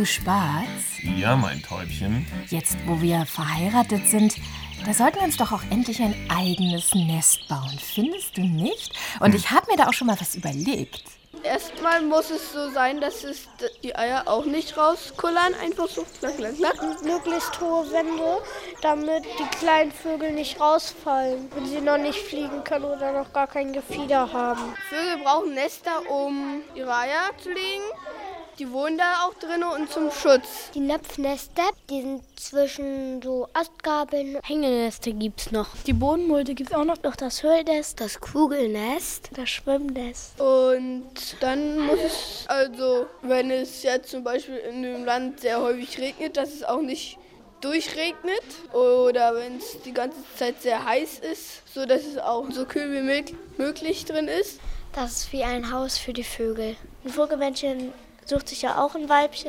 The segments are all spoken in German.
Du Spatz? Ja, mein Täubchen. Jetzt, wo wir verheiratet sind, da sollten wir uns doch auch endlich ein eigenes Nest bauen. Findest du nicht? Und ich habe mir da auch schon mal was überlegt. Erstmal muss es so sein, dass die Eier auch nicht rauskullern, einfach so klack, klack, klack. Möglichst hohe Wände, damit die kleinen Vögel nicht rausfallen, wenn sie noch nicht fliegen können oder noch gar kein Gefieder haben. Vögel brauchen Nester, um ihre Eier zu legen. Die wohnen da auch drin und zum Schutz. Die Napfnester, die sind zwischen so Astgabeln. Hängeneste gibt's noch. Die Bodenmulde gibt's auch noch. Noch das Höhlnest, das Kugelnest, das Schwimmnest. Und dann muss es, also wenn es jetzt zum Beispiel in einem Land sehr häufig regnet, dass es auch nicht durchregnet. Oder wenn es die ganze Zeit sehr heiß ist, so dass es auch so kühl wie möglich drin ist. Das ist wie ein Haus für die Vögel. Ein Vogelmännchen sucht sich ja auch ein Weibchen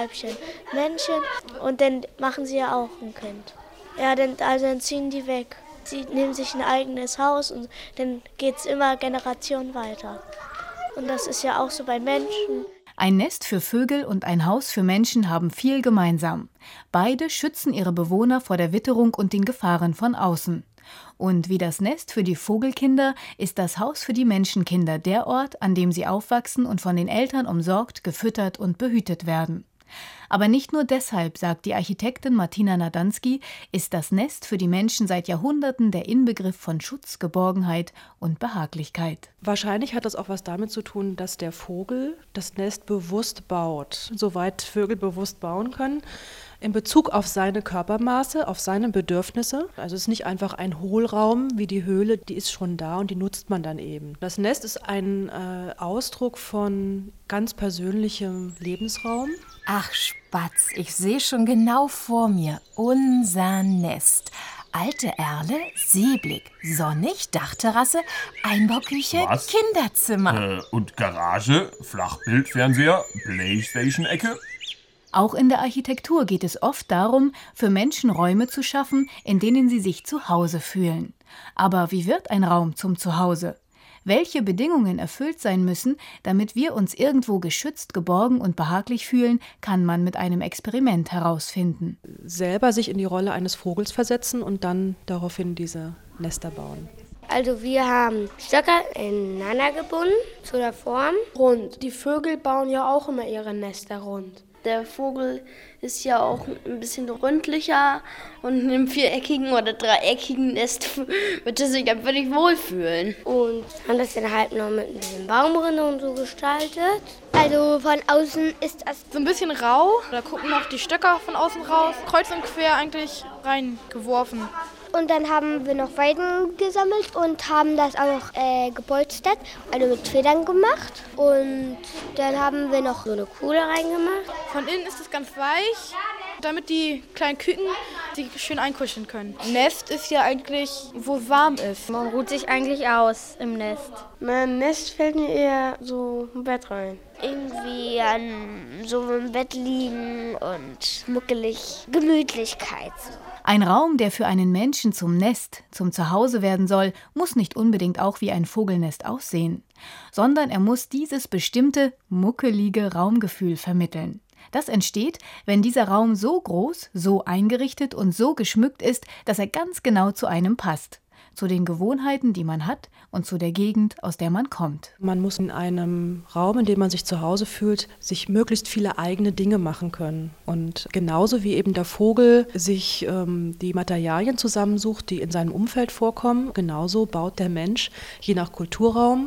Männchen und dann machen sie ja auch ein Kind. Ja, dann ziehen die weg. Sie nehmen sich ein eigenes Haus und dann geht es immer Generation weiter. Und das ist ja auch so bei Menschen. Ein Nest für Vögel und ein Haus für Menschen haben viel gemeinsam. Beide schützen ihre Bewohner vor der Witterung und den Gefahren von außen. Und wie das Nest für die Vogelkinder ist das Haus für die Menschenkinder der Ort, an dem sie aufwachsen und von den Eltern umsorgt, gefüttert und behütet werden. Aber nicht nur deshalb, sagt die Architektin Martina Nadansky, ist das Nest für die Menschen seit Jahrhunderten der Inbegriff von Schutz, Geborgenheit und Behaglichkeit. Wahrscheinlich hat das auch was damit zu tun, dass der Vogel das Nest bewusst baut, soweit Vögel bewusst bauen können, in Bezug auf seine Körpermaße, auf seine Bedürfnisse. Also es ist nicht einfach ein Hohlraum wie die Höhle, die ist schon da und die nutzt man dann eben. Das Nest ist ein Ausdruck von ganz persönlichem Lebensraum. Ach Spatz, ich sehe schon genau vor mir unser Nest. Alte Erle, Seeblick, sonnig, Dachterrasse, Einbauküche, Was? Kinderzimmer. Und Garage, Flachbildfernseher, Playstation-Ecke. Auch in der Architektur geht es oft darum, für Menschen Räume zu schaffen, in denen sie sich zu Hause fühlen. Aber wie wird ein Raum zum Zuhause? Welche Bedingungen erfüllt sein müssen, damit wir uns irgendwo geschützt, geborgen und behaglich fühlen, kann man mit einem Experiment herausfinden. Selber sich in die Rolle eines Vogels versetzen und dann daraufhin diese Nester bauen. Also wir haben Stöcker ineinander gebunden zu der Form. Rund. Die Vögel bauen ja auch immer ihre Nester rund. Der Vogel ist ja auch ein bisschen rundlicher und in einem viereckigen oder dreieckigen Nest wird er sich einfach nicht wohlfühlen. Und haben das dann halt noch mit ein bisschen Baumrinde und so gestaltet. Also von außen ist das So ein bisschen rau, da gucken noch die Stöcker von außen raus, kreuz und quer eigentlich reingeworfen. Und dann haben wir noch Weiden gesammelt und haben das auch noch gepolstert, also mit Federn gemacht. Und dann haben wir noch so eine Kuhle reingemacht. Von innen ist es ganz weich, damit die kleinen Küken sich schön einkuscheln können. Nest ist ja eigentlich, wo es warm ist. Man ruht sich eigentlich aus im Nest. Mein Nest fällt mir eher so im Bett rein. Irgendwie an so einem Bett liegen und muckelig. Gemütlichkeit. Ein Raum, der für einen Menschen zum Nest, zum Zuhause werden soll, muss nicht unbedingt auch wie ein Vogelnest aussehen, sondern er muss dieses bestimmte, muckelige Raumgefühl vermitteln. Das entsteht, wenn dieser Raum so groß, so eingerichtet und so geschmückt ist, dass er ganz genau zu einem passt. Zu den Gewohnheiten, die man hat und zu der Gegend, aus der man kommt. Man muss in einem Raum, in dem man sich zu Hause fühlt, sich möglichst viele eigene Dinge machen können. Und genauso wie eben der Vogel sich die Materialien zusammensucht, die in seinem Umfeld vorkommen, genauso baut der Mensch je nach Kulturraum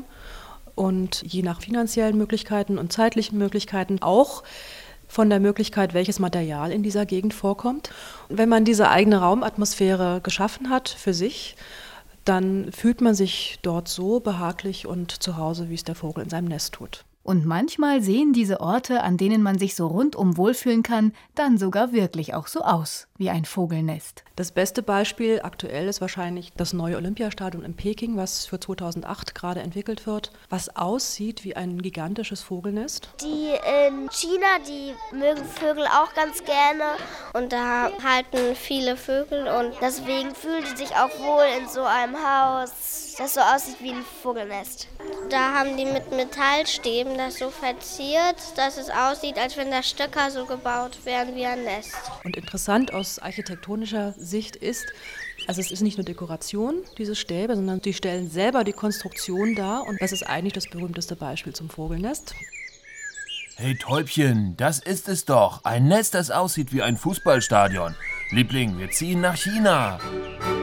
und je nach finanziellen Möglichkeiten und zeitlichen Möglichkeiten auch von der Möglichkeit, welches Material in dieser Gegend vorkommt. Und wenn man diese eigene Raumatmosphäre geschaffen hat für sich, dann fühlt man sich dort so behaglich und zu Hause, wie es der Vogel in seinem Nest tut. Und manchmal sehen diese Orte, an denen man sich so rundum wohlfühlen kann, dann sogar wirklich auch so aus wie ein Vogelnest. Das beste Beispiel aktuell ist wahrscheinlich das neue Olympiastadion in Peking, was für 2008 gerade entwickelt wird, was aussieht wie ein gigantisches Vogelnest. Die in China, die mögen Vögel auch ganz gerne und da halten viele Vögel und deswegen fühlen die sich auch wohl in so einem Haus. das so aussieht wie ein Vogelnest. Da haben die mit Metallstäben das so verziert, dass es aussieht, als wenn da Stöcker so gebaut wären wie ein Nest. Und interessant aus architektonischer Sicht ist, also es ist nicht nur Dekoration, diese Stäbe, sondern die stellen selber die Konstruktion dar. Und das ist eigentlich das berühmteste Beispiel zum Vogelnest. Hey Täubchen, das ist es doch. Ein Nest, das aussieht wie ein Fußballstadion. Liebling, wir ziehen nach China.